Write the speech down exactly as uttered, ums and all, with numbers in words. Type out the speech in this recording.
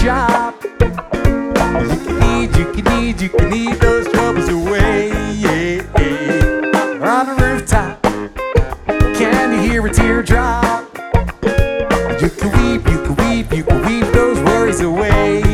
job. You can need, you can need, you can need those troubles away. Yeah, yeah. On the rooftop, can you hear a teardrop? You can weep, you can weep, you can weep those worries away.